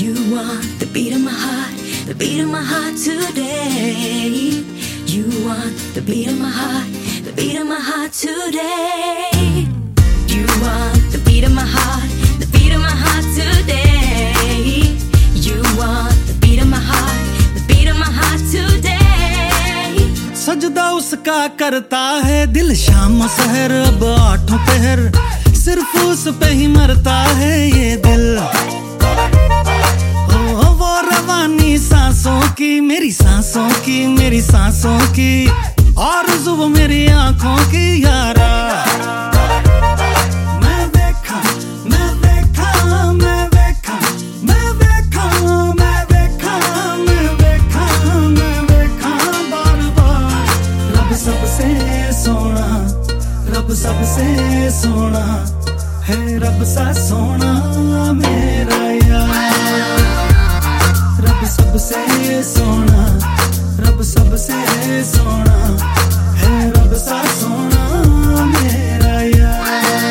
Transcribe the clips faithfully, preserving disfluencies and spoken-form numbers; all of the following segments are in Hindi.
You want the beat of my heart, the beat of my heart today. You want the beat of my heart, the beat of my heart today. You want the beat of my heart, the beat of my heart today. You want the beat of my heart, the beat of my heart today. सजदा उसका करता है दिल शाम सहर, अब आठों पहर सिर्फ उस पे ही मरता है ये दिल। ओ वो रवानी सांसों की, मेरी सांसों की, मेरी सांसों की, और जुब मेरी आंखों की यारा। मैं देखा मैं देखा मैं देखा मैं देखा मैं देखा मैं देखा मैं देखा बार बार। रब सबसे सोना, रब सबसे सोना है, रब सा सोना मेरा यार। रब सबसे सोना, रब सबसे सोना है, रब सा सोना मेरा यार।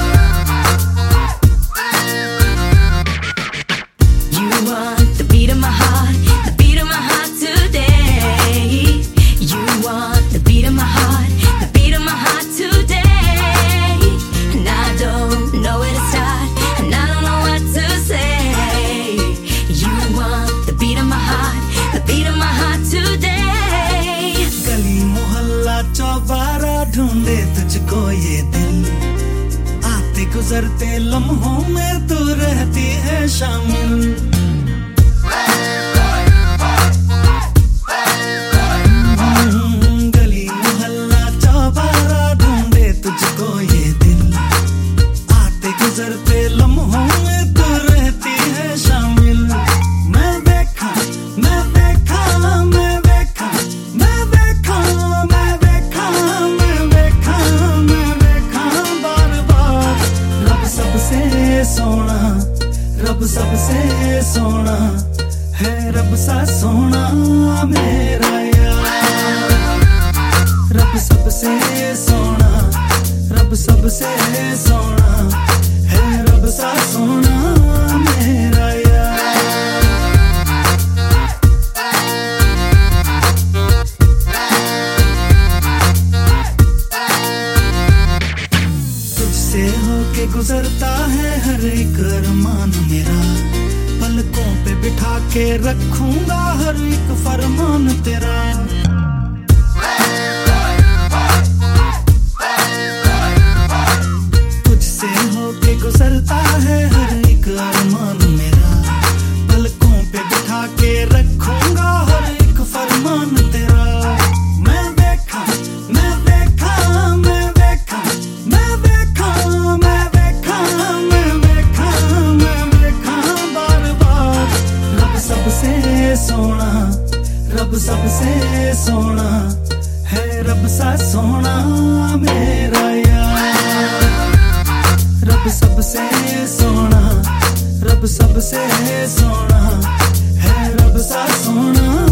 You want the beat of my heart, the beat of my heart today. You want the beat of my heart, the beat of my heart today. And I don't know where to start, and I don't know what to say. You want the beat of my heart, the beat of my heart today. गली मोहल्ला चौबारा ढूंढे तुझको ये दिल, आते गुजरते लम्हों में तू रहती है शामिल। गली मोहल्ला चौबारा ढूंढे तुझको ये दिल, आते गुजरते लम्हों में तू रहती है शामिल। मैं देखा मैं देखा मैं देखा मैं देखा मैं देखा मैं देखा मैं देखा बार बार। रब सबसे सोना, रब सबसे सोना है, रब सा सोना मेरा यार। रब सबसे सोना, रब सबसे सोना है, रब सा सोना मेरा यार। तुझसे होके गुजरता है हर एक अरमान मेरा, पलकों पे बिठा के रखूंगा हर एक फरमान तेरा। तुझसे होके गुजरता है हर एक अरमान मेरा, पलकों पे बिठा के रखूंगा हर एक फरमान तेरा। मैं देखा मैं देखा मैं देखा मैं देखा मैं देखा मैं देखा मैं देखा बार बार। रब सबसे सोना, रब सबसे सोना है, रब सा सोना मेरा यार। रब सबसे सोना, रब सबसे सोना है, रब सा सोना